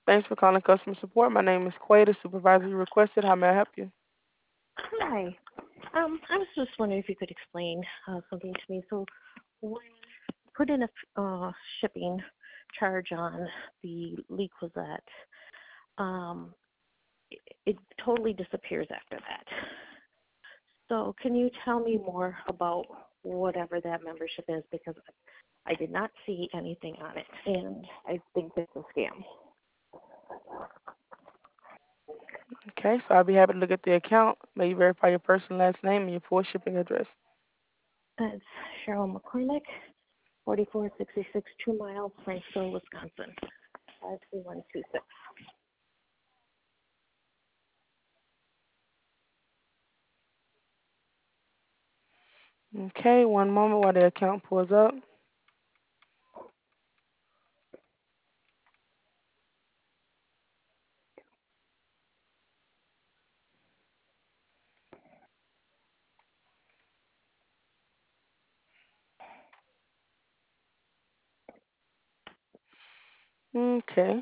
Thanks for calling customer support. My name is Quay, the supervisor you requested. How may I help you? Hi. I was just wondering if you could explain something to me. So, when I put in a shipping charge on the Liquizette, um, it totally disappears after that. So, can you tell me more about whatever that membership is? Because I did not see anything on it, and I think it's a scam. Okay, so I'll be happy to look at the account. May you verify your first and last name and your full shipping address. It's Cheryl McCormick, 4466 2 Mile, Franksville, Wisconsin, 53126. Okay, one moment while the account pulls up. Okay,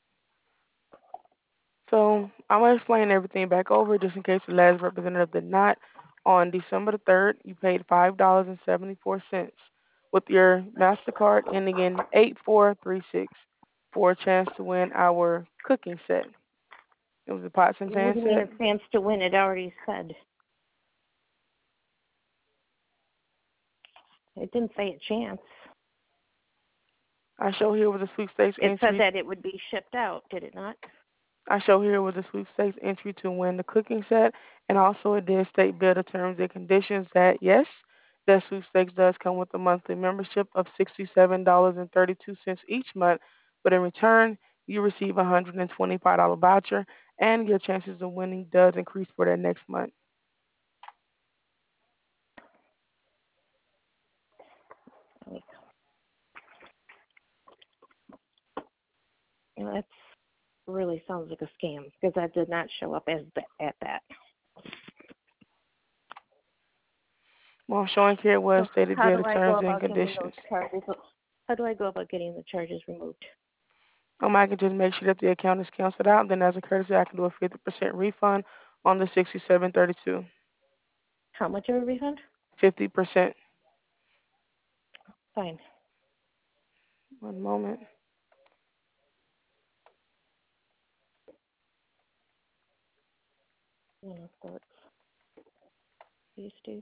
so I'm going to explain everything back over just in case the last representative did not. On December the 3rd, you paid $5.74 with your MasterCard ending in 8436 for a chance to win our cooking set. It was a pots and What pan do you mean set. a chance to win? It already said. It didn't say a chance. I show here with a sweepstakes It said entry. that it would be shipped out, did it not? I show here with a sweepstakes entry to win the cooking set, and also it did state build the terms and conditions that yes, that sweepstakes does come with a monthly membership of $67.32 each month, but in return you receive a $125 voucher, and your chances of winning does increase for that next month. Like, that really sounds like a scam because that did not show up as at that. Well, I'm showing here was So stated how via do the I go terms and about getting those conditions. charges? How do I go about getting the charges removed? I can just make sure that the account is canceled out. Then, as a courtesy, I can do a 50% refund on the 6732. How much of a refund? 50%. Fine. One moment. So you, Steve.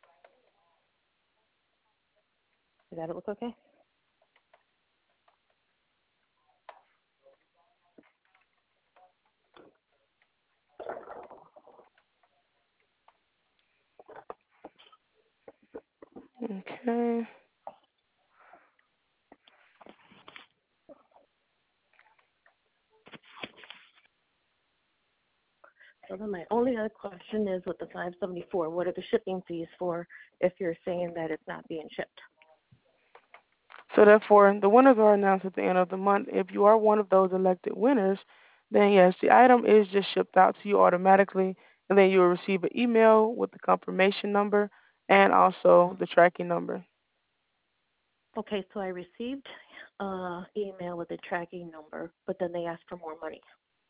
Does that look okay? Okay. So then my only other question is with the 574, what are the shipping fees for if you're saying that it's not being shipped? So therefore, the winners are announced at the end of the month. If you are one of those elected winners, then yes, the item is just shipped out to you automatically, and then you will receive an email with the confirmation number and also the tracking number. Okay, so I received email with a tracking number, but then they asked for more money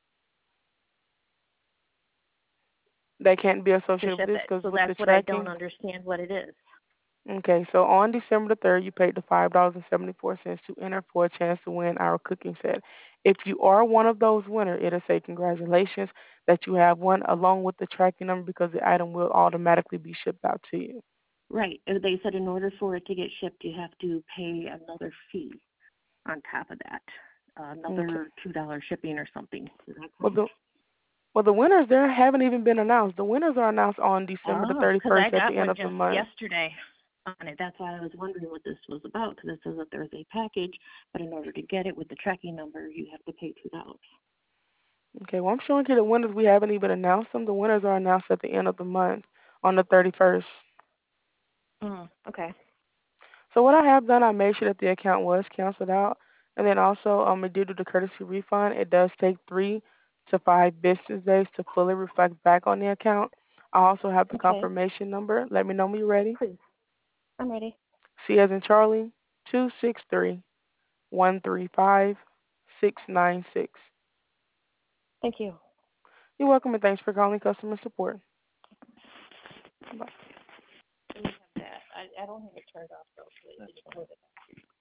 That can't be to associated with ship this it. because So with the that's what I don't tracking. understand what it is. Okay, so on December the 3rd, you paid the $5.74 to enter for a chance to win our cooking set. If you are one of those winners, it'll say congratulations that you have won along with the tracking number because the item will automatically be shipped out to you. Right. They said in order for it to get shipped, you have to pay another fee on top of that, Okay. another $2 shipping or something. Is that Well, correct? the winners there haven't even been announced. The winners are announced on December the Oh, because I 31st at the got end one of the just month. yesterday on it. That's why I was wondering what this was about, because it says that there's a package, but in order to get it with the tracking number, you have to pay $2. Okay, well, I'm showing you the winners. We haven't even announced them. The winners are announced at the end of the month on the 31st. Okay. So what I have done, I made sure that the account was canceled out, and then also due to the courtesy refund, it does take 3 to 5 business days to fully reflect back on the account. I also have the Okay. confirmation number. Let me know when you're ready. Please. I'm ready. C as in Charlie, 263-135-696. Thank you. You're welcome, and thanks for calling customer support. Bye. Let me have that. I don't have it turned off though, so it just hold it.